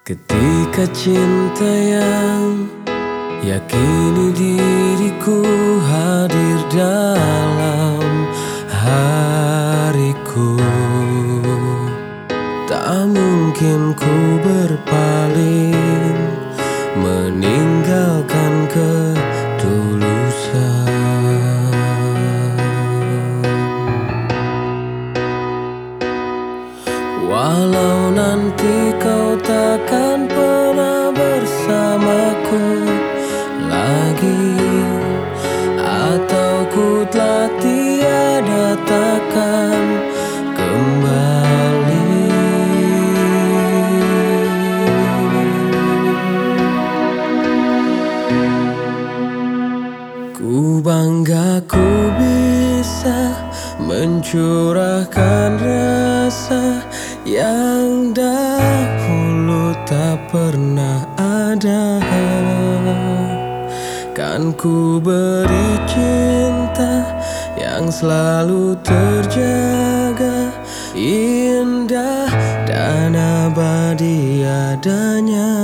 Ketika cinta yang yakini diriku hadir dalam hariku, tak mungkin ku berpaling meninggalkan ketulusan. Walau nanti kau takkan pernah bersamaku lagi, atau ku telah tiada takkan kembali. Ku bangga ku bisa mencurahkan rasa yang dahulu tak pernah ada. Kan ku beri cinta yang selalu terjaga, indah dan abadi adanya.